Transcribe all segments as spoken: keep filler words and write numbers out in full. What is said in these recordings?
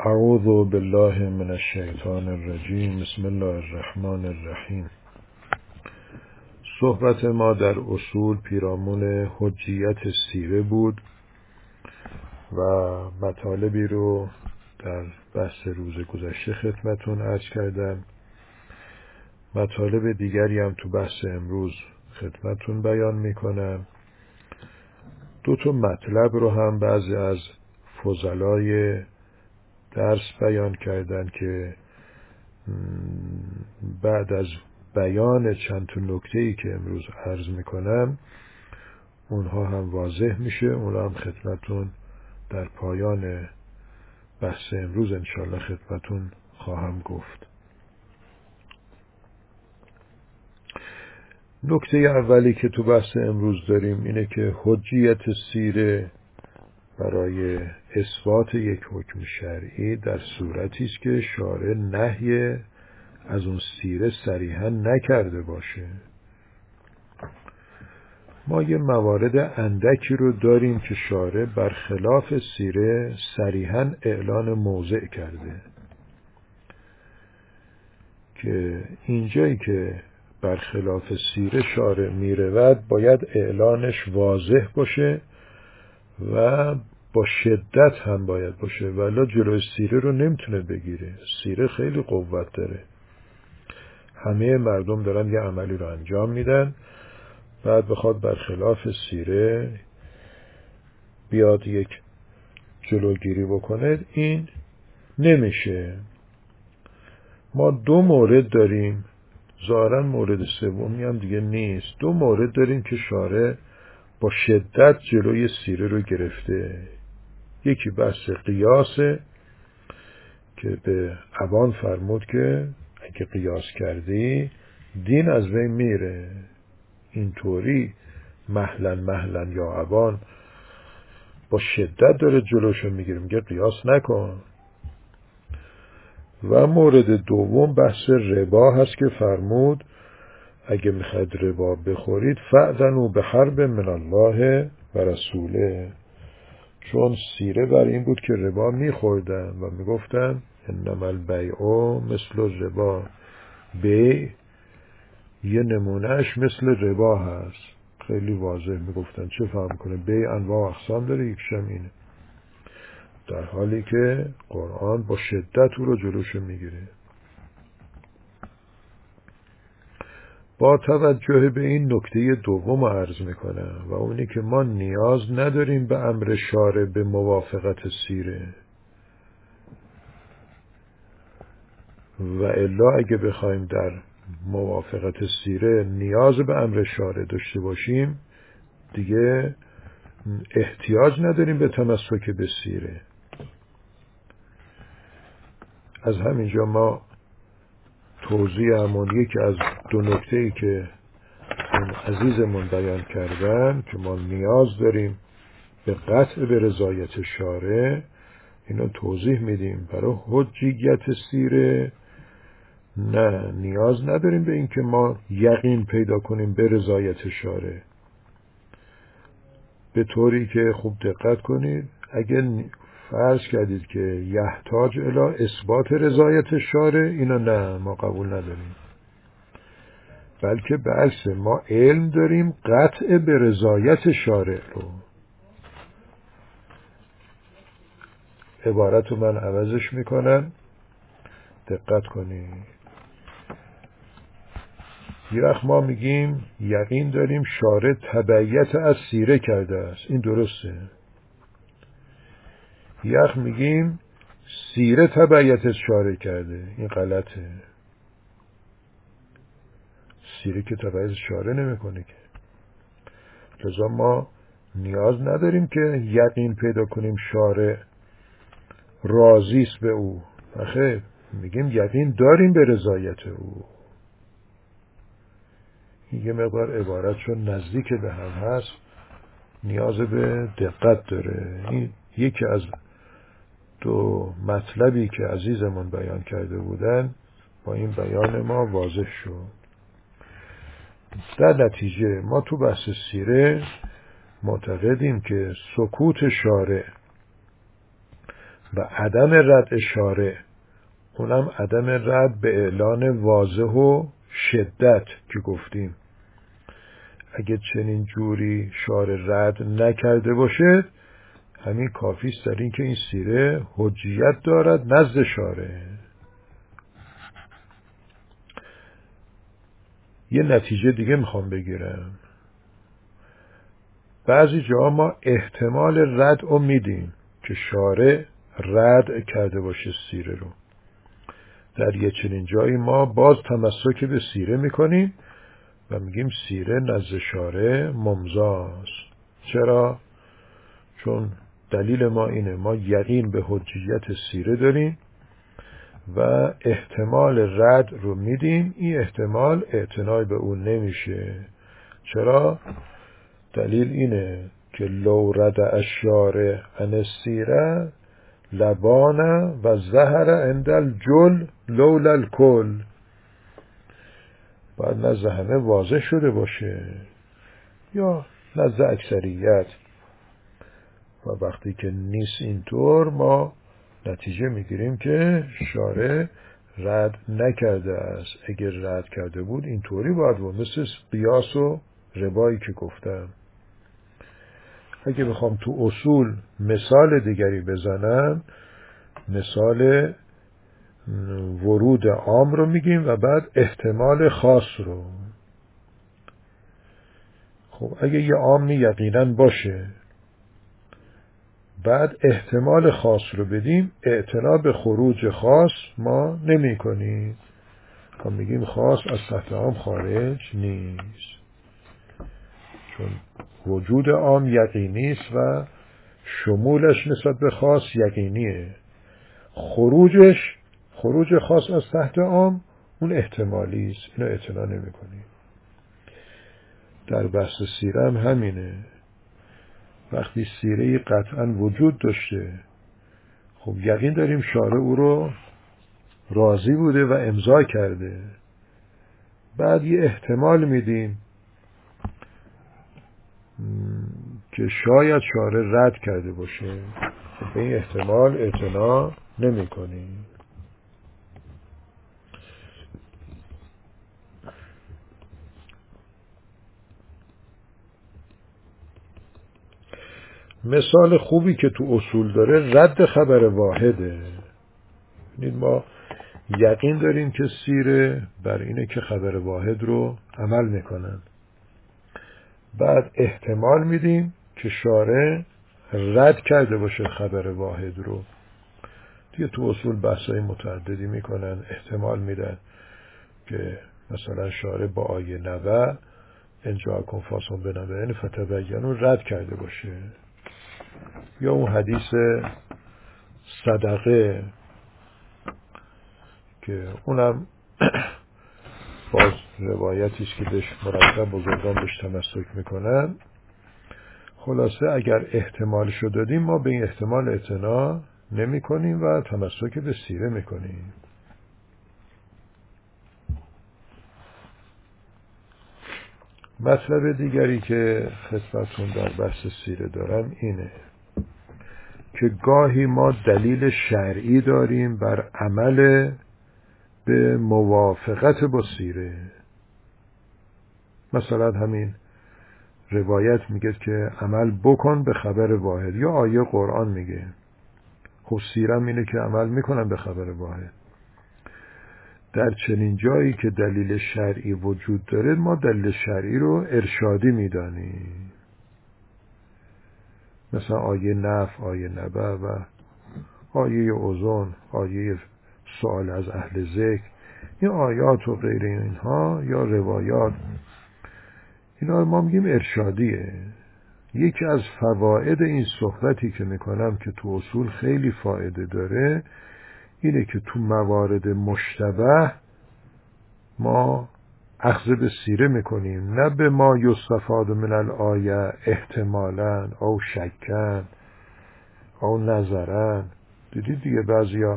اعوذ بالله من الشیطان الرجیم. بسم الله الرحمن الرحیم. صحبت ما در اصول پیرامون حجیت سیره بود و مطالبی رو در بحث روز گذشته خدمتون عرض کردم. مطالب دیگری هم تو بحث امروز خدمتون بیان میکنم. دو تا مطلب رو هم بعضی از فضلای درس بیان کردن که بعد از بیان چند تا نکته‌ای که امروز عرض میکنم اونها هم واضح میشه. اونها هم خدمتون در پایان بحث امروز انشالله خدمتون خواهم گفت. نکته اولی که تو بحث امروز داریم اینه که حجیت سیره برای اثبات یک حکم شرعی در صورتی است که شارع نهی از اون سیره صریحا نکرده باشه. ما یه موارد اندکی رو داریم که شارع برخلاف سیره صریحا اعلان موضع کرده، که اینجایی که برخلاف سیره شارع میرود باید اعلانش واضح باشه و با شدت هم باید باشه، ولی جلوی سیره رو نمیتونه بگیره. سیره خیلی قوت داره. همه مردم دارن یه عملی رو انجام میدن، بعد بخواد برخلاف سیره بیاد یک جلوگیری بکنه، این نمیشه. ما دو مورد داریم، ظاهرا مورد سومی هم دیگه نیست. دو مورد داریم که شارع با شدت جلوی سیره رو گرفته. یکی بحث قیاسه که به عوان فرمود که اگه قیاس کردی دین از بین میره. اینطوری مهلن مهلن یا عوان با شدت داره جلوشو میگیره، میگه قیاس نکن. و مورد دوم بحث ربا هست که فرمود اگه میخواید ربا بخورید فأذنوا بحرب من الله و رسوله. چون سیره بر این بود که ربا میخوردن و میگفتن انما البیع مثل ربا، بیع یه نمونهش مثل ربا هست. خیلی واضح میگفتن، چه فهم کنه بیع انواع اقسام داره، یکشم اینه، در حالی که قرآن با شدت او رو جلوشو میگیره. با توجه به این نکته دوم عرض میکنم و اونی که ما نیاز نداریم به امر شارع به موافقت سیره، و الا اگه بخوایم در موافقت سیره نیاز به امر شارع داشته باشیم دیگه احتیاج نداریم به تمسک به سیره. از همینجا ما توضیح همون یکی از دو نکته‌ای که اون عزیزمون بیان کردن که ما نیاز داریم به قطع به رضایت شارع، اینو توضیح میدیم. برای حجیت سیره نه، نیاز نداریم به این که ما یقین پیدا کنیم به رضایت شارع، به طوری که خوب دقت کنید اگه فرض کردید که یحتاج الی اثبات رضایت شارع، اینو نه، ما قبول نداریم. بلکه به عکس ما علم داریم قطع به رضایت شارع رو. عبارت رو من عوضش میکنم، دقت کنید. یه وقت ما میگیم یقین داریم شارع تبعیت از سیره کرده است، این درسته. یه وقت میگیم سیره تبعیت از شارع کرده، این غلطه. سیره که تبعیت از شارع نمیکنه که. لذا ما نیاز نداریم که یقین پیدا کنیم شارع راضی است به او. آخه میگیم یقین داریم به رضایت او. یه مقدار عبارتشون نزدیک به هم هست، نیاز به دقت داره. این یکی از دو مطلبی که عزیزمون بیان کرده بودن با این بیان ما واضح شد. در نتیجه ما تو بحث سیره معتقدیم که سکوت شارع و عدم رد شارع، اونم عدم رد به اعلان واضح و شدت که گفتیم اگه چنین جوری شارع رد نکرده باشه همین کافیست در این که این سیره حجیت دارد نزد شارع. یه نتیجه دیگه میخوام بگیرم. بعضی جاها ما احتمال رد رو میدیم که شارع رد کرده باشه سیره رو. در یه چنین جایی ما باز تمسک به سیره میکنیم و میگیم سیره نزد شارع ممضاست. چرا؟ چون دلیل ما اینه، ما یقین به حجیت سیره داریم و احتمال رد رو میدیم. این احتمال اعتنای به اون نمیشه. چرا؟ دلیل اینه که لو رد الشارع عن السیره لبان و ظهر عند الجل لولا الکل. باید نزد همه واضح شده باشه یا نزد اکثریت، و وقتی که نیست اینطور ما نتیجه میگیریم که شارع رد نکرده است. اگر رد کرده بود اینطوری باید بود، مثل قیاس و ربایی که گفتم. اگه بخوام تو اصول مثال دیگری بزنم، مثال ورود عام رو میگیم و بعد احتمال خاص رو. خب اگه یه عامی یقینا باشه بعد احتمال خاص رو بدیم، اعتنا به خروج خاص ما نمی کنیم. ما میگیم خاص از تحت عام خارج نیست، چون وجود عام یقینی است و شمولش نسبت به خاص یقینیه. خروجش خروج خاص از تحت عام اون احتمالی است، اینو اعتنا نمی کنیم. در بحث سیره هم همینه. وقتی سیره قطعا وجود داشته، خب یقین داریم شارع او رو راضی بوده و امضا کرده، بعد یه احتمال میدیم که شاید شارع رد کرده باشه، به این احتمال اعتنا نمی کنیم. مثال خوبی که تو اصول داره رد خبر واحده. ببینید ما یقین داریم که سیره بر اینه که خبر واحد رو عمل میکنن، بعد احتمال میدیم که شارع رد کرده باشه خبر واحد رو. دیگه تو اصول بحثای متعددی میکنن، احتمال میدن که مثلا شارع با آیه نبع ان جاءکم فاسق بنبأ فتبینوا رد کرده باشه، یا اون حدیث صدقه که اونم باز روایتی است که بهش مرتب بزرگان بهش تمسک میکنن. خلاصه اگر احتمالشو دادیم ما به این احتمال اعتنا نمی کنیم و تمسک به سیره میکنیم. مطلب دیگری که خدمتتون در بحث سیره دارم اینه که گاهی ما دلیل شرعی داریم بر عمل به موافقت با سیره. مثلا همین روایت میگه که عمل بکن به خبر واحد، یا آیه قرآن میگه. خب سیرم اینه که عمل میکنن به خبر واحد. در چنین جایی که دلیل شرعی وجود داره ما دلیل شرعی رو ارشادی میدانیم، مثلا آیه نفع، آیه نبع و آیه اذن، آیه سوال از اهل ذکر، این آیات و غیر اینها یا روایات، اینا ما میگیم ارشادیه. یکی از فواید این صحبتی که میکنم که تو اصول خیلی فایده داره اینه که تو موارد مشتبه ما اخذ به سیره میکنیم، نه به ما یستفاد من الآیه احتمالاً او شکن او نظرن. دیدید دیگه بعضیا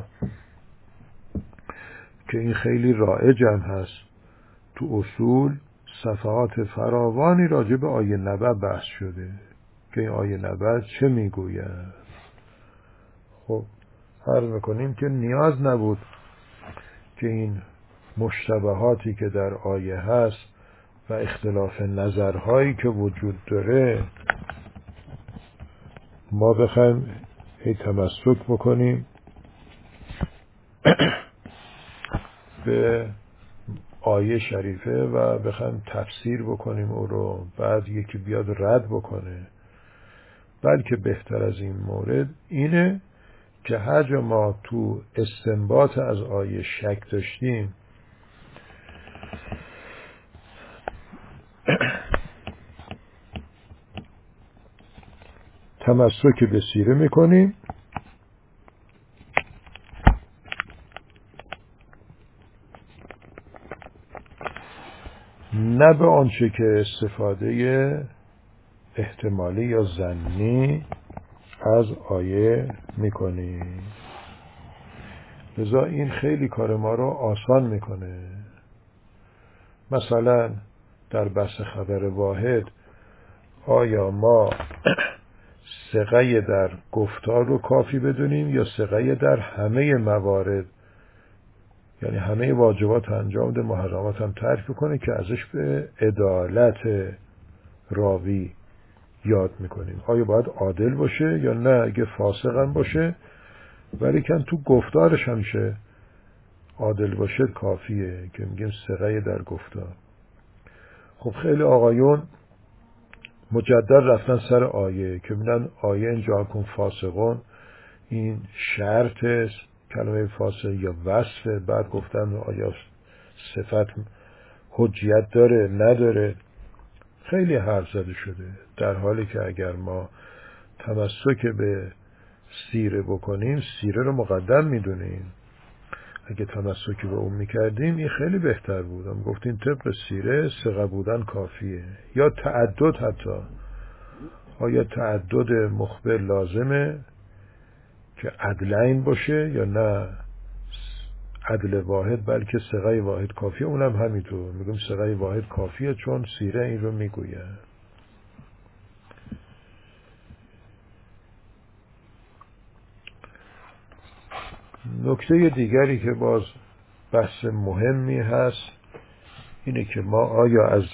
که این خیلی رایج هم هست تو اصول، صفحات فراوانی راجع به آیه نبع بحث شده که این آیه نبع چه میگوید. خب عرض میکنیم که نیاز نبود که این مشتبهاتی که در آیه هست و اختلاف نظرهایی که وجود داره ما بخوایم هی تمسک بکنیم به آیه شریفه و بخوایم تفسیر بکنیم او رو، بعد یکی بیاد رد بکنه. بلکه بهتر از این مورد اینه که هر جا ما تو استنباط از آیه شک داشتیم تمسک به سیره میکنیم نه به آنچه که استفاده احتمالی یا ظنی از آیه میکنیم. لذا این خیلی کار ما رو آسان میکنه. مثلا در بحث خبر واحد آیا ما ثقه در گفتار رو کافی بدونیم یا ثقه در همه موارد، یعنی همه واجبات انجام ده، محرمات هم ترک کنه که ازش به عدالت راوی یاد میکنیم. آیا باید عادل باشه یا نه؟ اگه فاسق هم باشه ولی کن تو گفتارش همیشه عادل باشه کافیه که میگیم ثقه در گفتار. خب خیلی آقایون مجدد رفتن سر آیه که میگن آیه اینجا کن فاسقون این شرط است، کلمه فاسق یا وصفه. بعد گفتن آیا صفت حجیت داره نداره. خیلی حرف زده شده، در حالی که اگر ما تمسک به سیره بکنیم سیره رو مقدم میدونیم. اگه تمسک به اون میکردیم این خیلی بهتر بود. هم گفتیم طبق سیره ثقه بودن کافیه، یا تعدد. حتی آیا تعدد مخبر لازمه که عدلین باشه یا نه عدل واحد بلکه ثقه واحد کافیه؟ اونم همینطور میگم ثقه واحد کافیه چون سیره این رو میگویه. نکته دیگری که باز بحث مهمی هست اینه که ما آیا از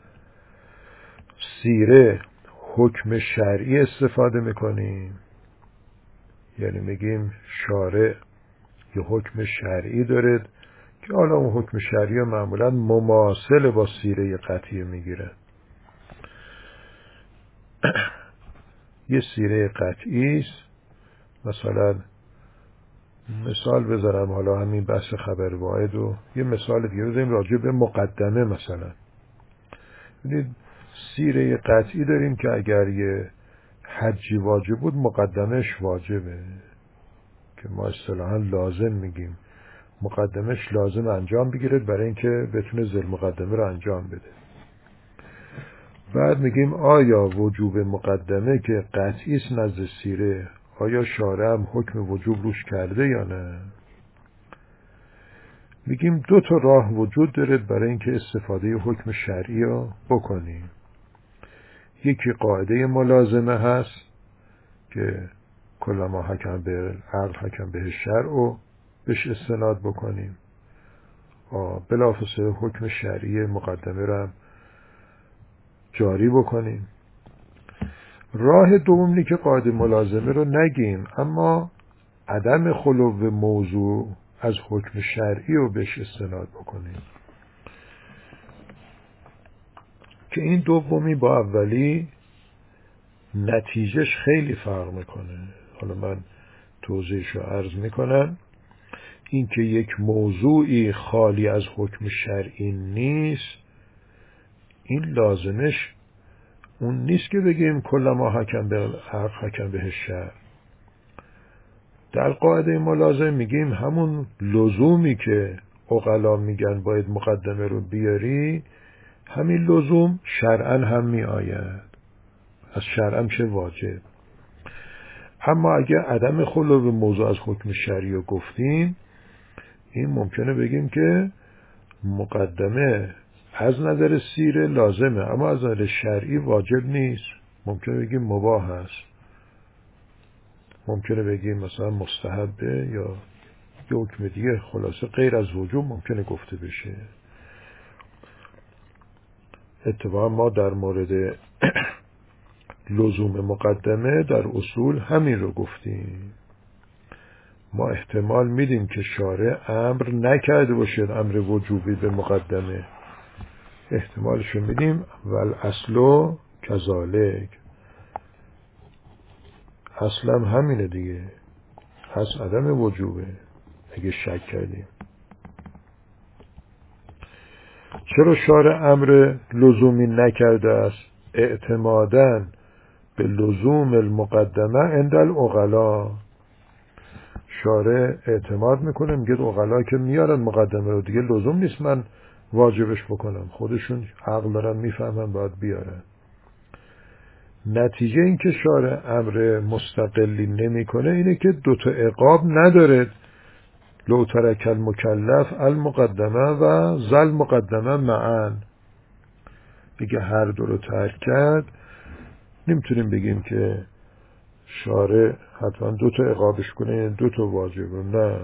سیره حکم شرعی استفاده میکنیم، یعنی میگیم شارع یه حکم شرعی داره که حالا اون حکم شرعی معمولا مماثل با سیره قطعی میگیره. یه سیره قطعی است، مثلا مثال بذارم، حالا همین بحث خبر واحد و یه مثال دیگه بذاریم راجع به مقدمه. مثلا ببینید سیره قطعی داریم که اگر یه حجی واجب بود مقدمش واجبه، که ما اصطلاحاً لازم میگیم مقدمش لازم انجام بگیره برای اینکه بتونه ذل مقدمه رو انجام بده. بعد میگیم آیا وجوب مقدمه که قطعی است نزد سیره، آیا شارع هم حکم وجوب روش کرده یا نه؟ میگیم دو تا راه وجود داره برای اینکه استفاده حکم شرعی رو بکنیم. یکی قاعده ملازمه هست که کلما حکم به عقل حکم به شرع و بهش استناد بکنیم، بلافاصله حکم شرعی مقدمه رو هم جاری بکنیم. راه دوم اینه که قاعده ملازمه رو نگیم اما عدم خلو موضوع از حکم شرعی رو بهش استناد بکنیم، که این دومی با اولی نتیجهش خیلی فرق میکنه. حالا من توضیحش رو عرض میکنم. این که یک موضوعی خالی از حکم شرعی نیست، این لازمش اون نیست که بگیم کلما حکم به حق حکم به شرع. در قاعده ملازم میگیم همون لزومی که عقلا میگن باید مقدمه رو بیاری، همین لزوم شرعاً هم می آید، از شرعاً چه واجب. اما اگه عدم خلو به موضوع از حکم شرعی رو گفتیم، این ممکنه بگیم که مقدمه از نظر سیره لازمه اما از نظر شرعی واجب نیست، ممکنه بگیم مباح هست. ممکنه بگیم مثلا مستحبه یا یه حکم دیگه، خلاصه غیر از وجوب ممکنه گفته بشه. اتفاقا ما در مورد لزوم مقدمه در اصول همین رو گفتیم. ما احتمال میدیم که شارع امر نکرده باشد امر وجوبی به مقدمه، احتمالشو میدیم. ول اصلو کذالک، اصلا همینه دیگه، پس عدم وجوبه اگه شک کردیم. چرا شارع امر لزومی نکرده است؟ اعتماداً به لزوم المقدمه عند العقلا. شارع اعتماد میکنه، میگه عقلا که میارن مقدمه رو دیگه لزوم نیست من واجبش بکنم، خودشون عقل دارن میفهمن باید بیارن. نتیجه این که شارع امر مستقلی نمیکنه اینه که دوتا عقاب نداره. لو ترک المکلف المقدمه و ذل مقدمه معا، اگه هر دو رو ترک کرد نمیتونیم بگیم که شارع حتما دو تا عقابش کنه یعنی دو تا واجبه، نه.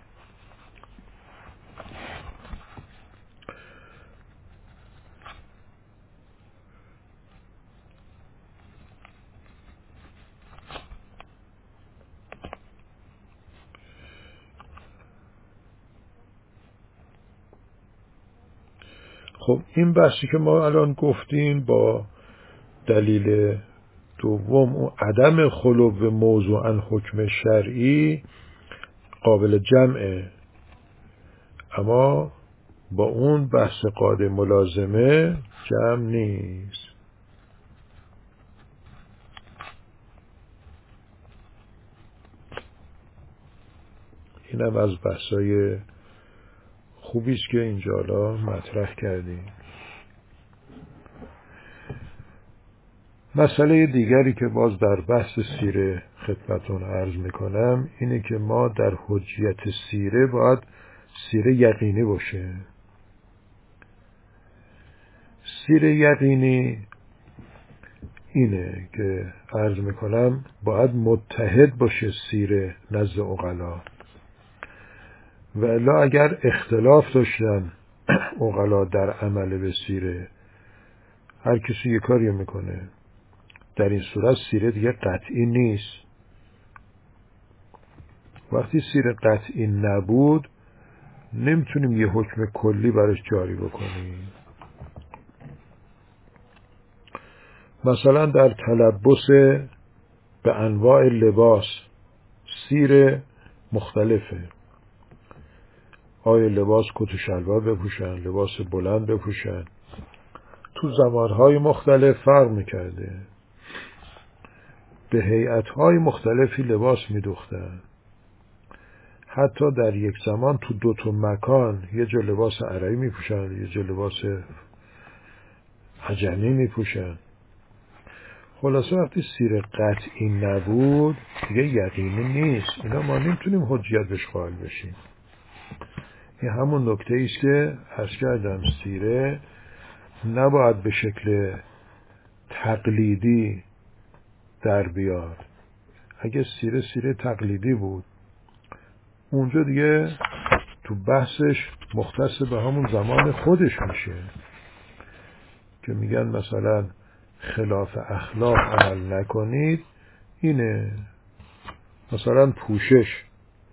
خب این بحثی که ما الان گفتیم با دلیل دوم و عدم خلو موضوعاً حکم شرعی قابل جمعه، اما با اون بحث قاعده ملازمه جمع نیست. اینم از بحثای خوبی است که اینجا الان مطرح کردیم. مسئله دیگری که باز در بحث سیره خدمتون عرض میکنم اینه که ما در حجیت سیره باید سیره یقینی باشه. سیره یقینی اینه که عرض میکنم باید متحد باشه سیره نزد عقلا، و الا اگر اختلاف داشتن عقلا در عمل به سیره، هر کسی یک کاری میکنه، در این صورت سیره دیگه قطعی نیست. وقتی سیره قطعی نبود نمیتونیم یه حکم کلی برش جاری بکنیم. مثلا در تلبس به انواع لباس سیره مختلفه. آیا لباس کت و شلوار بپوشن، لباس بلند بپوشن، تو زمانهای مختلف فرق میکرده. به هیئت‌های مختلفی لباس می‌دوختن. حتی در یک زمان تو دو تا مکان یه جا لباس عربی می‌پوشن، یه جا لباس عجمی می‌پوشن. خلاصه وقتی سیره قطعی نبود دیگه یقینی نیست. اینا ما نمیتونیم حجیت بهش قائل بشیم. این همون نکته ایست که عرض کردم، سیره نباید به شکل تقلیدی در بیاد. اگه سیره سیره تقلیدی بود اونجا دیگه تو بحثش مختص به همون زمان خودش میشه که میگن مثلا خلاف اخلاق عمل نکنید. اینه مثلا پوشش،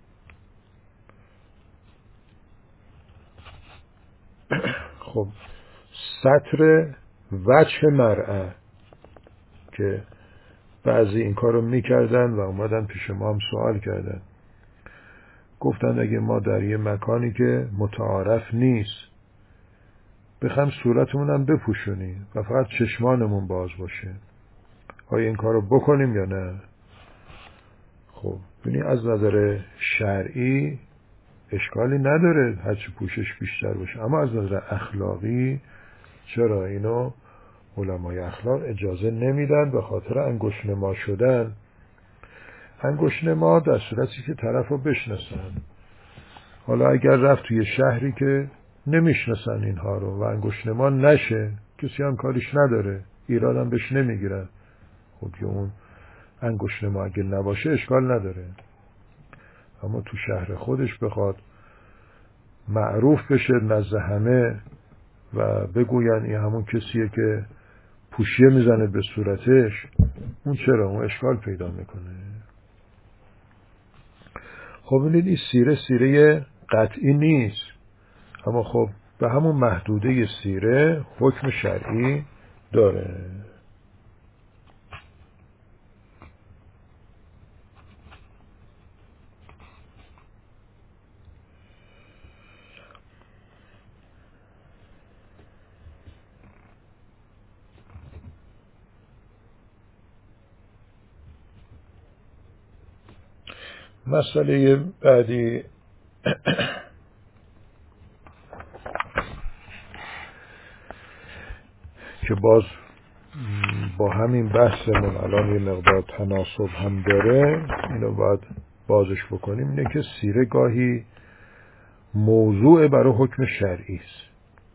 خب ستر وجه مرأة که بعضی این کارو میکردن و اومدن پیش ما هم سوال کردن، گفتن اگه ما در یه مکانی که متعارف نیست بخوایم صورتمون هم بپوشونیم و فقط چشمانمون باز باشه، آیا این کارو بکنیم یا نه؟ خب ببینی از نظر شرعی اشکالی نداره هرچی پوشش بیشتر باشه، اما از نظر اخلاقی چرا اینو علمای اخلاق اجازه نمیدن؟ به خاطر انگشت نما شدن. انگشت نما در صورتی که طرف رو بشناسن. حالا اگر رفت توی شهری که نمیشناسن اینها رو و انگشت نما نشه، کسی هم کاریش نداره، ایراد هم بهش نمیگیرن، خب که اون انگشت ما اگه نباشه اشکال نداره، اما تو شهر خودش بخواد معروف بشه نزد همه و بگوین این همون کسیه که پوشیه میزنه به صورتش، اون چرا؟ اون اشکال پیدا میکنه. خب ببینید این سیره سیره قطعی نیست، اما خب به همون محدوده سیره حکم شرعی داره. مسئله بعدی که باز با همین بحثمون الان یه مقدار تناسب هم داره، اینو باید بازش بکنیم، اینه که سیره گاهی موضوع برای حکم شرعی است.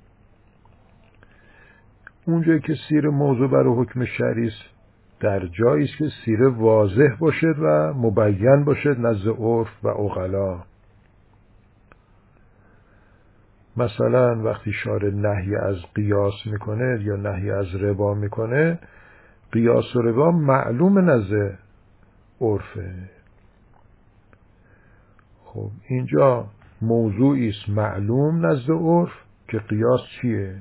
اونجایی که سیره موضوع برای حکم شرعی است در جایی است که سیره واضح باشد و مبین باشد نزد عرف و عقلا. مثلا وقتی شارع نهی از قیاس میکنه یا نهی از ربا میکنه، قیاس و ربا معلوم نزد عرفه. خب اینجا موضوعی است معلوم نزد عرف که قیاس چیه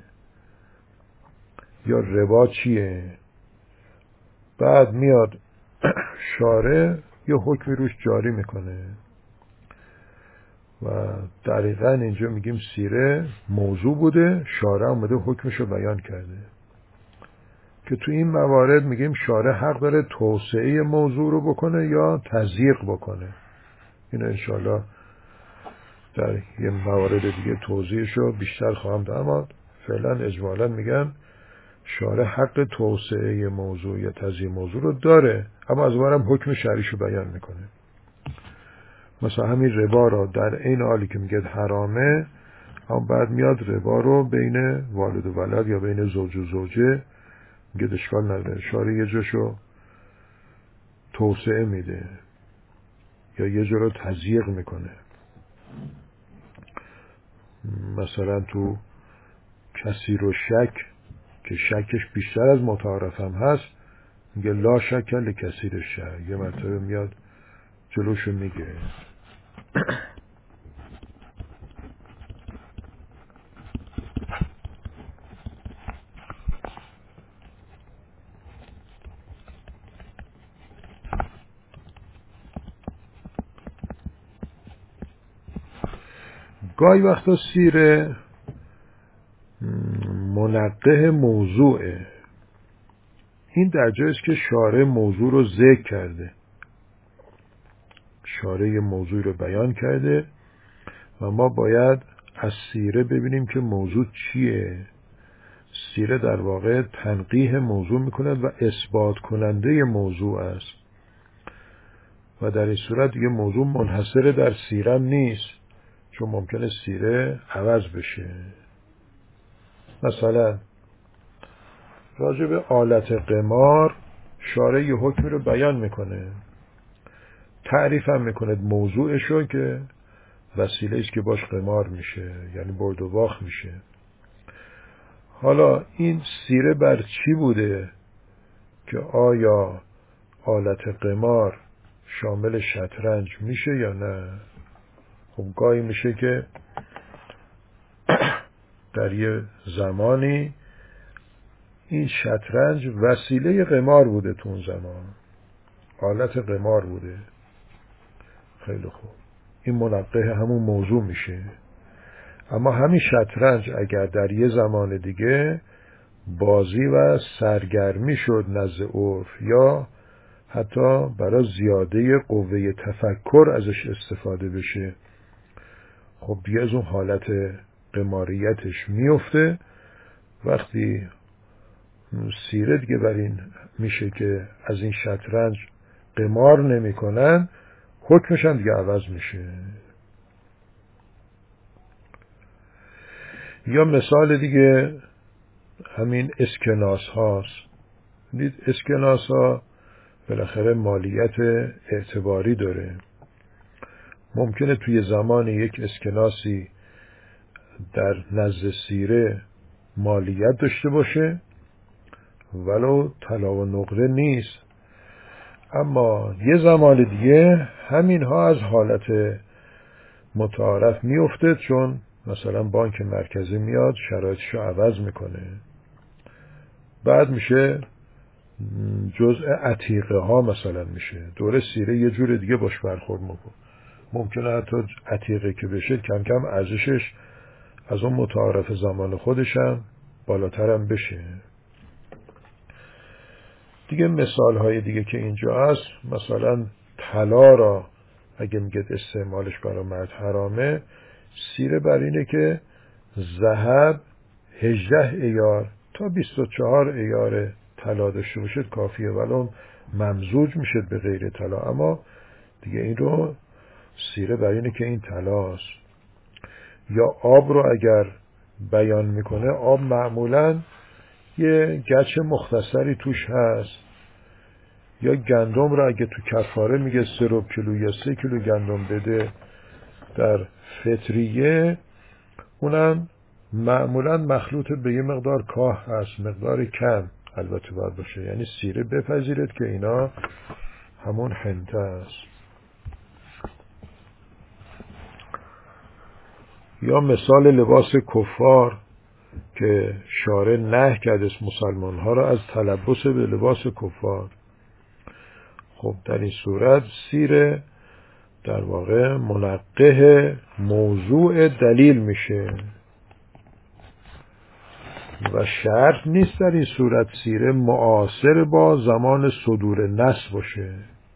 یا ربا چیه، بعد میاد شارع یه حکمی روش جاری میکنه و دقیقاً اینجا میگیم سیره موضوع بوده، شارع اومده حکمشو بیان کرده، که تو این موارد میگیم شارع حق داره توسعه موضوع رو بکنه یا تضییق بکنه. اینو انشاءالله در یه موارد دیگه توضیحشو بیشتر خواهم داد، اما فعلا اجمالاً میگم شارع حق توسعه موضوع یا تضییق موضوع رو داره، اما از اونورم حکم شرعیشو بیان میکنه. مثلا همین ربا رو در این حالی که میگه حرامه، اما بعد میاد ربا رو بین والد و ولد یا بین زوج و زوجه میگه اشکال نداره، شارع یه جاشو توسعه میده یا یه جا رو تضییق میکنه. مثلا تو کثیر و شک که شکش بیشتر از متعارف هم هست میگه لا شک لکثیر شک، یه مرتبه میاد جلوشو میگه. گاهی وقتا سیره منقه موضوعه. این در جایی است که شارع موضوع رو ذکر کرده، شارع موضوع رو بیان کرده و ما باید از سیره ببینیم که موضوع چیه. سیره در واقع تنقیح موضوع میکنه و اثبات کننده موضوع است و در این صورت دیگه موضوع منحصر در سیره نیست، چون ممکنه سیره عوض بشه. مثلا راجع به آلت قمار شارع یه حکمی رو بیان میکنه، تعریف هم میکنه موضوعشو که وسیله است که باش قمار میشه، یعنی برد و باخت میشه. حالا این سیره بر چی بوده که آیا آلت قمار شامل شطرنج میشه یا نه؟ خب گاهی میشه که در یه زمانی این شطرنج وسیله قمار بوده، تو اون زمان آلت قمار بوده. خیلی خوب، این منقه همون موضوع میشه. اما همین شطرنج اگر در یه زمان دیگه بازی و سرگرمی شد نزد عرف یا حتی برای زیاده قوه تفکر ازش استفاده بشه، خب دیگه از اون حالت قماریتش میفته. وقتی سیره دیگه بر این میشه که از این شطرنج قمار نمی کنن، حکمش هم دیگه عوض میشه. یا مثال دیگه همین اسکناس هاست. دید اسکناس ها بالاخره مالیت اعتباری داره. ممکنه توی زمان یک اسکناسی در نزد سیره مالیت داشته باشه ولو طلا و نقره نیست، اما یه زمان دیگه همینها از حالت متعارف میفته، چون مثلا بانک مرکزی میاد شرایطشو عوض میکنه، بعد میشه جزء عتیقه ها مثلا میشه. دوره سیره یه جور دیگه باش برخورد میکنه. ممکنه حتی عتیقه که بشه کم کم ارزشش از اون متعارف زمان خودشم بالاترم بشه. دیگه مثال های دیگه که اینجا هست، مثلا طلا را اگه میگه استعمالش برای مرد حرامه، سیره بر اینه که ذهب هجده ایار تا بیست و چهار ایار طلا داشته باشه کافیه، ولو ممزوج میشه به غیر طلا، اما دیگه این رو سیره بر اینه که این طلاست. یا آب رو اگر بیان میکنه، آب معمولاً یه گچ مختصری توش هست. یا گندم رو اگه تو کفاره میگه سه ربع کیلو یا سه کیلو گندم بده در فطریه، اونم معمولاً مخلوط به یه مقدار کاه هست، مقدار کم البته باید باشه، یعنی سیره بپذیرد که اینا همون حنطه است. یا مثال لباس کفار که شارع نهی کرده مسلمان ها را از تلبس به لباس کفار. خب در این صورت سیره در واقع منقه موضوع دلیل میشه و شرط نیست در این صورت سیره معاصر با زمان صدور نص باشه.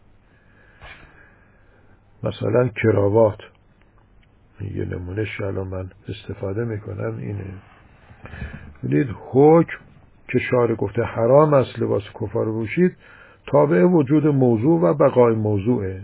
مثلا کراوات، یه نمونهش الان من استفاده میکنم اینه. ببینید حکم که شارع گفته حرام است لباس کفار رو پوشید، تابع وجود موضوع و بقای موضوعه.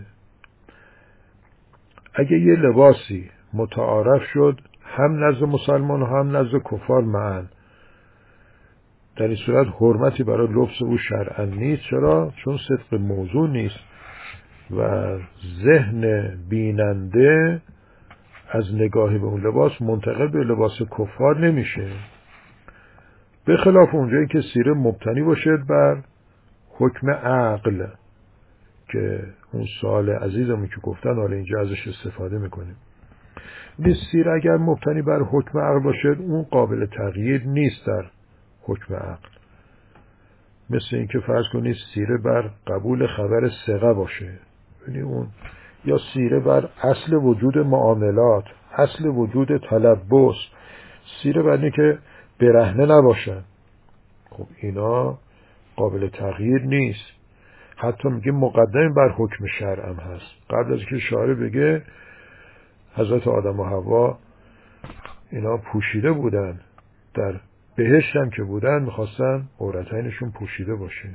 اگه یه لباسی متعارف شد هم نزد مسلمان و هم نزد کفار معن، در این صورت حرمتی برای لبس او شرعاً نیست. چرا؟ چون صدق موضوع نیست و ذهن بیننده از نگاهی به اون لباس منتقل به لباس کفار نمیشه، به خلاف اونجایی که سیره مبتنی باشد بر حکم عقل، که اون سوال عزیزمون که گفتن حالا اینجا ازش استفاده میکنیم. این سیره اگر مبتنی بر حکم عقل باشد، اون قابل تغییر نیست در حکم عقل. مثل اینکه فرض کنید سیره بر قبول خبر ثقه باشه، یعنی اون، یا سیره بر اصل وجود معاملات، اصل وجود تلبس، سیره بر اینه که برهنه نباشن. خب اینا قابل تغییر نیست. حتی میگه مقدم بر حکم شرع هم هست. قبل از که شارع بگه حضرت آدم و حوا اینا پوشیده بودن، در بهشت هم که بودن میخواستن عورتینشون پوشیده باشه.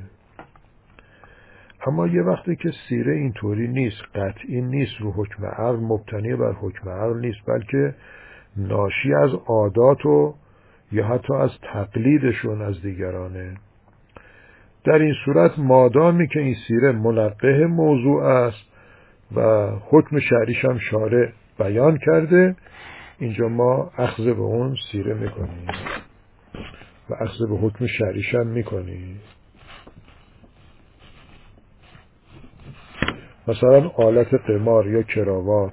اما یه وقتی که سیره اینطوری نیست، قطعی نیست، رو حکم عقل مبتنی بر حکم عقل نیست، بلکه ناشی از عادات و یا حتی از تقلیدشون از دیگرانه، در این صورت مادامی که این سیره منقه موضوع است و حکم شرعیش هم شارع بیان کرده، اینجا ما اخذ به اون سیره میکنیم و اخذ به حکم شرعیش هم میکنیم. مثلا آلت قمار یا کراوات،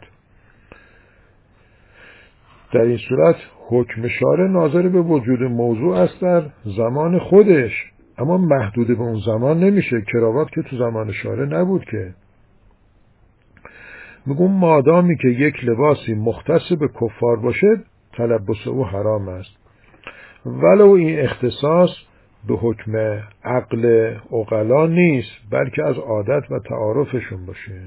در این صورت حکم شارع ناظر به وجود موضوع است در زمان خودش، اما محدود به اون زمان نمیشه. کراوات که تو زمان شارع نبود که. میگم مادامی که یک لباسی مختص به کفار باشد تلبس او حرام است، ولو این اختصاص به حکم عقل عقلا نیست، بلکه از عادت و تعارفشون باشه.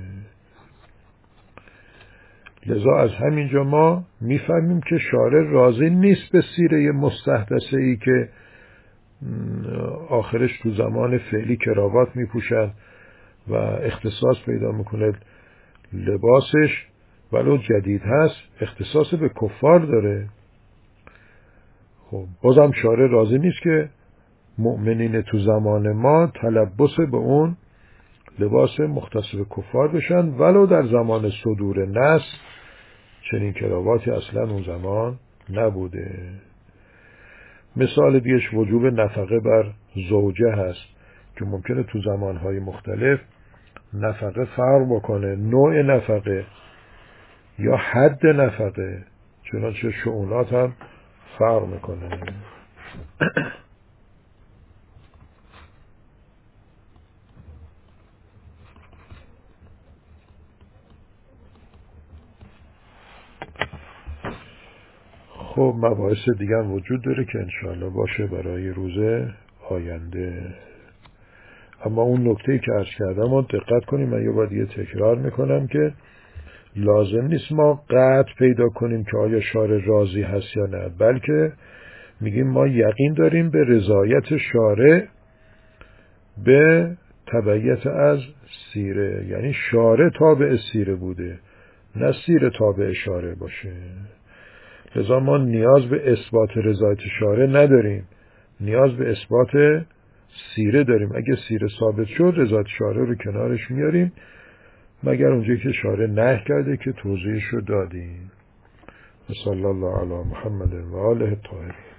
لذا از همینجا ما میفهمیم که شارع راضی نیست به سیره مستحدثه ای که آخرش تو زمان فعلی کراوات میپوشن و اختصاص پیدا میکنه لباسش، ولو جدید هست اختصاص به کفار داره. خب بازم شارع راضی نیست که مؤمنین تو زمان ما تلبس به اون لباس مختص به کفار بشن، ولو در زمان صدور نص چنین کراواتی اصلا اون زمان نبوده. مثال دیگهش وجوب نفقه بر زوجه هست که ممکنه تو زمانهای مختلف نفقه فرق بکنه، نوع نفقه یا حد نفقه، چنانچه شؤونات هم فرق میکنه. خب مباحث دیگه هم وجود داره که انشاءالله باشه برای روز آینده. اما اون نکته‌ای که عرض کردم رو دقت کنیم، من یه بار دیگه تکرار میکنم که لازم نیست ما قطع پیدا کنیم که آیا شارع راضی هست یا نه، بلکه میگیم ما یقین داریم به رضایت شارع به تبعیت از سیره، یعنی شارع تابع سیره بوده نه سیره تابع شارع باشه. لذا ما نیاز به اثبات رضایت شارع نداریم، نیاز به اثبات سیره داریم. اگه سیره ثابت شد رضایت شارع رو کنارش میاریم، مگر اونجایی که شارع نهی کرده که توضیحش رو دادیم. صلی الله علی محمد و آله الطاهرین.